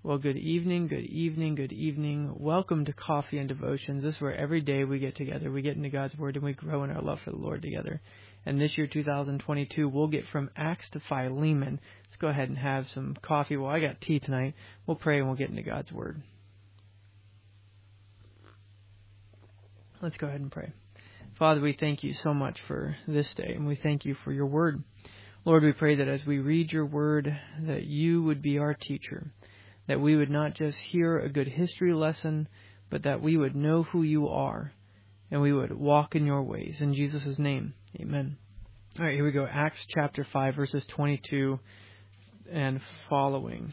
Well, good evening, good evening, good evening. Welcome to Coffee and Devotions. This is where every day we get together, we get into God's Word, and we grow in our love for the Lord together. And this year, 2022, we'll get from Acts to Philemon. Let's go ahead and have some coffee. Well, I got tea tonight. We'll pray and we'll get into God's Word. Let's go ahead and pray. Father, we thank you so much for this day, and we thank you for your Word. Lord, we pray that as we read your Word, that you would be our teacher, that we would not just hear a good history lesson, but that we would know who you are, and we would walk in your ways. In Jesus' name, amen. All right, here we go. Acts chapter 5, verses 22 and following.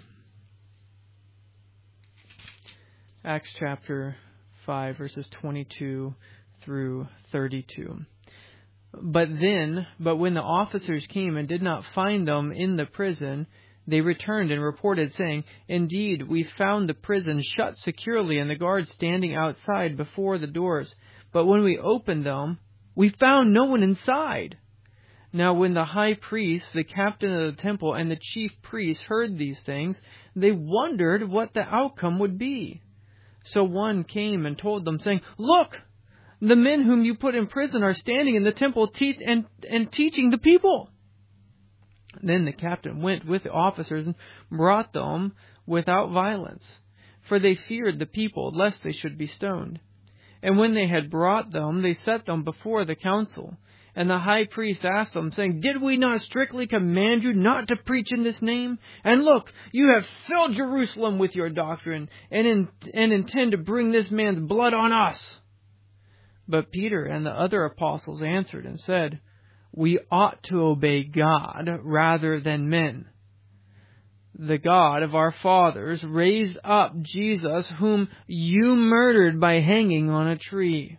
Acts chapter 5, verses 22 through 32. But when the officers came and did not find them in the prison, they returned and reported, saying, "Indeed, we found the prison shut securely and the guards standing outside before the doors. But when we opened them, we found no one inside." Now when the high priest, the captain of the temple, and the chief priests heard these things, they wondered what the outcome would be. So one came and told them, saying, "Look, the men whom you put in prison are standing in the temple and teaching the people." Then the captain went with the officers and brought them without violence, for they feared the people, lest they should be stoned. And when they had brought them, they set them before the council. And the high priest asked them, saying, "Did we not strictly command you not to preach in this name? And look, you have filled Jerusalem with your doctrine, and intend to bring this man's blood on us." But Peter and the other apostles answered and said, "We ought to obey God rather than men. The God of our fathers raised up Jesus, whom you murdered by hanging on a tree.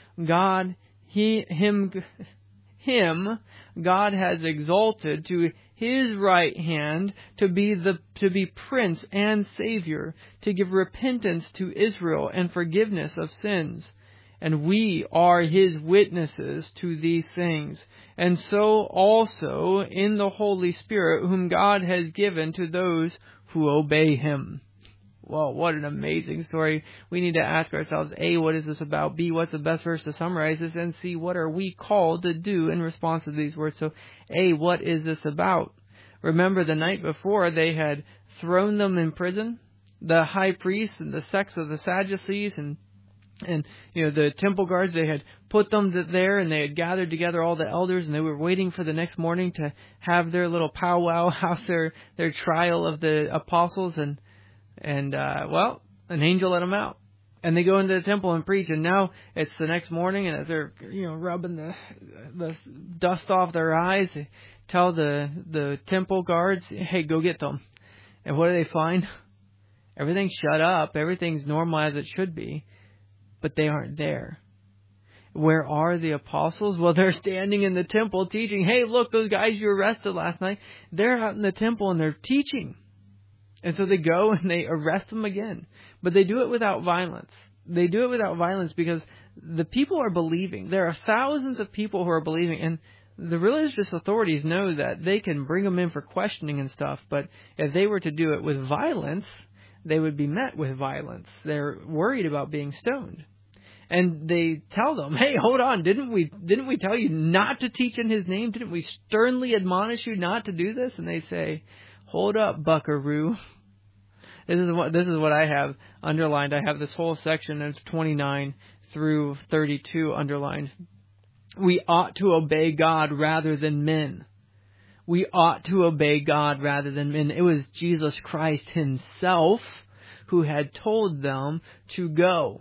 Him God has exalted to his right hand to be Prince and Savior, to give repentance to Israel and forgiveness of sins. And we are his witnesses to these things, and so also in the Holy Spirit, whom God has given to those who obey him." Well, what an amazing story. We need to ask ourselves, A, what is this about? B, what's the best verse to summarize this? And C, what are we called to do in response to these words? So, A, what is this about? Remember the night before they had thrown them in prison? The high priest and the sects of the Sadducees and the temple guards, they had put them there, and they had gathered together all the elders, and they were waiting for the next morning to have their little powwow, have their trial of the apostles, and an angel let them out, and they go into the temple and preach. And now it's the next morning, and as they're rubbing the dust off their eyes, they tell the temple guards, "Hey, go get them." And what do they find? Everything's shut up, everything's normal as it should be. But they aren't there. Where are the apostles? Well, they're standing in the temple teaching. Hey, look, those guys you arrested last night, they're out in the temple and they're teaching. And so they go and they arrest them again. But they do it without violence. They do it without violence because the people are believing. There are thousands of people who are believing. And the religious authorities know that they can bring them in for questioning and stuff. But if they were to do it with violence, they would be met with violence. They're worried about being stoned. And they tell them, "Hey, hold on, didn't we tell you not to teach in his name? Didn't we sternly admonish you not to do this?" And they say, "Hold up, buckaroo." This is what I have underlined. I have this whole section of 29 through 32 underlined. We ought to obey God rather than men. We ought to obey God rather than men. It was Jesus Christ himself who had told them to go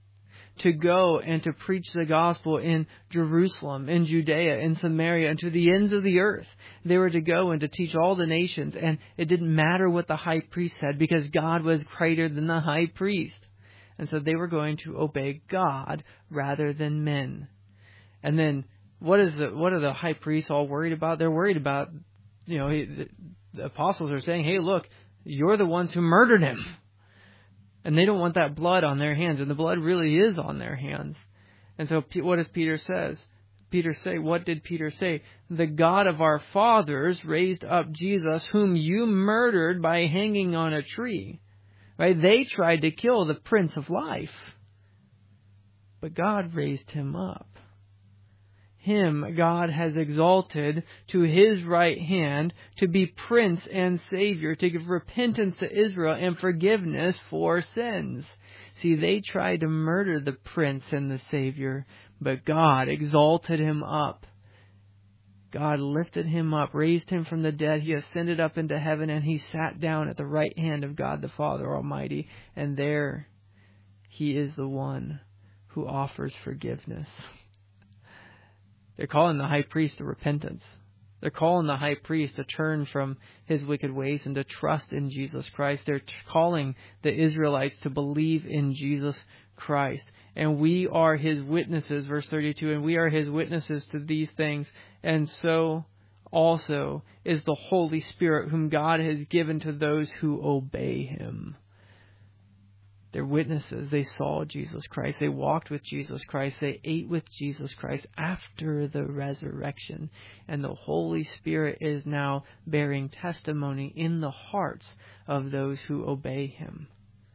and to preach the gospel in Jerusalem, in Judea, in Samaria, and to the ends of the earth. They were to go and to teach all the nations, and it didn't matter what the high priest said because God was greater than the high priest. And so they were going to obey God rather than men. And then what are the high priests all worried about? They're worried about, the apostles are saying, "Hey, look, you're the ones who murdered him." And they don't want that blood on their hands, and the blood really is on their hands. And so what does Peter say? What did Peter say? "The God of our fathers raised up Jesus, whom you murdered by hanging on a tree." Right? They tried to kill the Prince of Life. But God raised him up. Him God has exalted to his right hand to be Prince and Savior, to give repentance to Israel and forgiveness for sins. See, they tried to murder the Prince and the Savior, but God exalted him up. God lifted him up, raised him from the dead. He ascended up into heaven, and he sat down at the right hand of God the Father Almighty. And there he is the one who offers forgiveness. They're calling the high priest to repentance. They're calling the high priest to turn from his wicked ways and to trust in Jesus Christ. They're calling the Israelites to believe in Jesus Christ. And we are his witnesses, verse 32, and we are his witnesses to these things. And so also is the Holy Spirit, whom God has given to those who obey him. They're witnesses. They saw Jesus Christ. They walked with Jesus Christ. They ate with Jesus Christ after the resurrection. And the Holy Spirit is now bearing testimony in the hearts of those who obey him.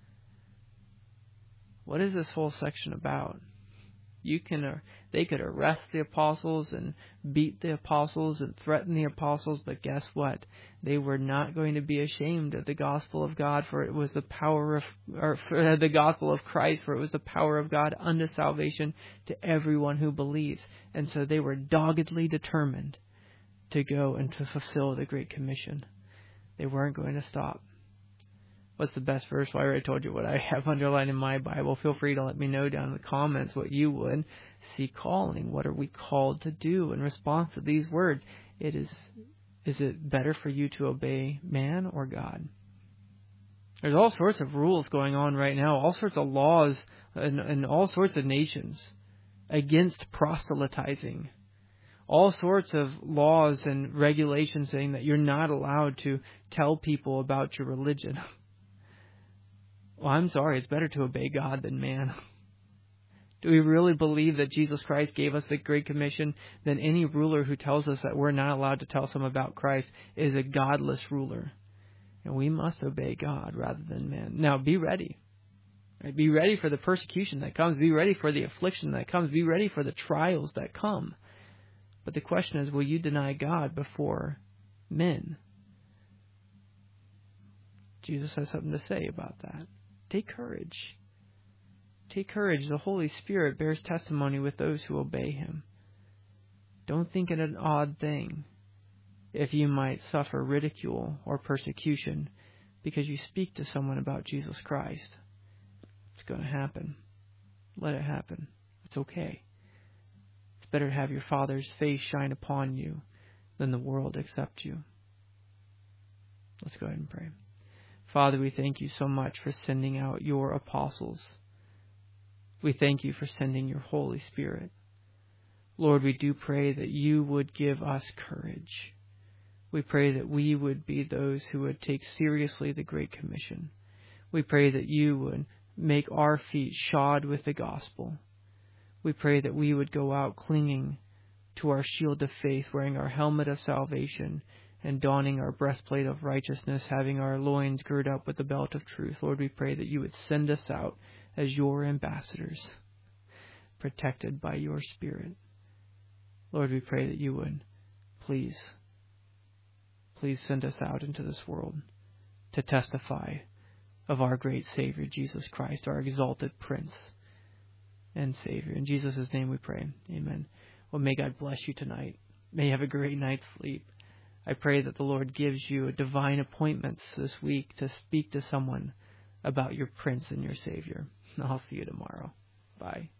What is this whole section about? They could arrest the apostles and beat the apostles and threaten the apostles, but guess what? They were not going to be ashamed of the gospel of God, for it was the the gospel of Christ, for it was the power of God unto salvation to everyone who believes. And so they were doggedly determined to go and to fulfill the Great Commission. They weren't going to stop. What's the best verse? Well, I already told you what I have underlined in my Bible. Feel free to let me know down in the comments what you would see calling. What are we called to do in response to these words? Is it better for you to obey man or God? There's all sorts of rules going on right now, all sorts of laws in all sorts of nations against proselytizing. All sorts of laws and regulations saying that you're not allowed to tell people about your religion. Well, I'm sorry, it's better to obey God than man. Do we really believe that Jesus Christ gave us the Great Commission? Then any ruler who tells us that we're not allowed to tell someone about Christ is a godless ruler. And we must obey God rather than man. Now, be ready. Right? Be ready for the persecution that comes. Be ready for the affliction that comes. Be ready for the trials that come. But the question is, will you deny God before men? Jesus has something to say about that. Take courage. Take courage. The Holy Spirit bears testimony with those who obey him. Don't think it an odd thing if you might suffer ridicule or persecution because you speak to someone about Jesus Christ. It's going to happen. Let it happen. It's okay. It's better to have your Father's face shine upon you than the world accept you. Let's go ahead and pray. Father, we thank you so much for sending out your apostles. We thank you for sending your Holy Spirit. Lord, we do pray that you would give us courage. We pray that we would be those who would take seriously the Great Commission. We pray that you would make our feet shod with the gospel. We pray that we would go out clinging to our shield of faith, wearing our helmet of salvation, and donning our breastplate of righteousness, having our loins girt up with the belt of truth. Lord, we pray that you would send us out as your ambassadors, protected by your Spirit. Lord, we pray that you would please send us out into this world to testify of our great Savior, Jesus Christ, our exalted Prince and Savior. In Jesus' name we pray. Amen. Well, may God bless you tonight. May you have a great night's sleep. I pray that the Lord gives you a divine appointments this week to speak to someone about your Prince and your Savior. I'll see you tomorrow. Bye.